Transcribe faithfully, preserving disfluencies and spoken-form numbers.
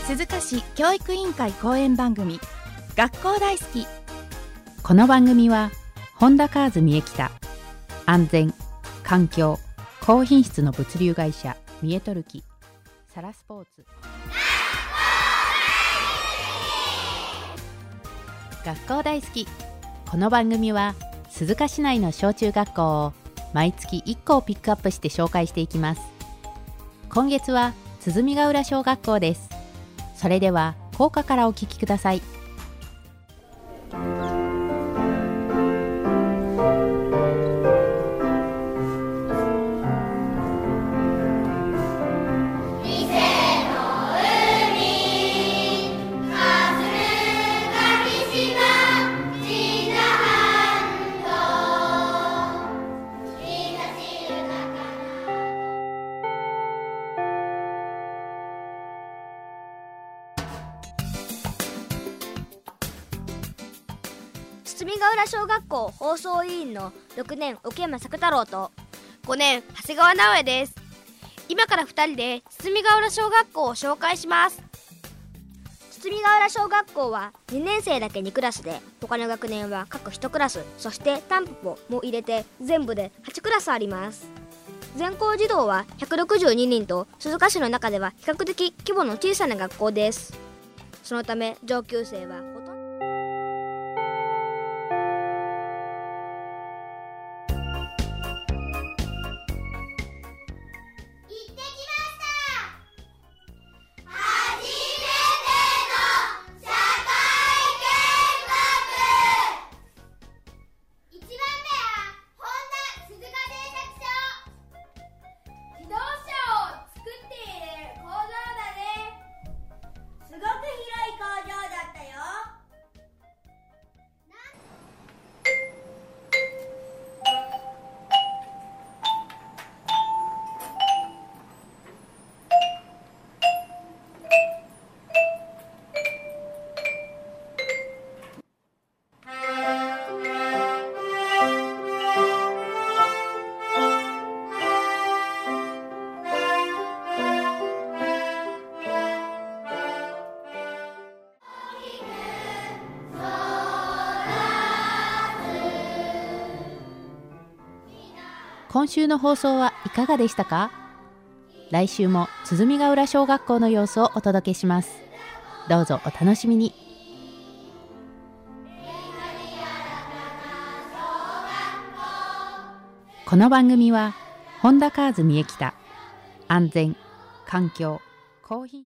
鈴鹿市教育委員会講演番組学校大好き。 この番組はホンダカーズ三重北、安全、環境、高品質の物流会社三重トルキ、サラスポーツ。学校大好き。この番組は鈴鹿市内の小中学校を毎月いっこをピックアップして紹介していきます。今月は鼓ヶ浦小学校です。それでは校歌からお聞きください。 鼓ヶ浦小学校放送委員のろくねん奥山作太郎とごねん長谷川直也です。今からふたりで鼓ヶ浦小学校を紹介します。鼓ヶ浦小学校はにねん生だけにクラスで、他の学年は各いちクラス、そしてタンポポも入れて全部ではちクラスあります。全校児童はひゃくろくじゅうににんと、鈴鹿市の中では比較的規模の小さな学校です。そのため上級生はほとんど今週の放送はいかがでしたか？来週も鼓ヶ浦小学校の様子をお届けします。どうぞお楽しみに。この番組はホンダカーズ三重北、安全、環境、高品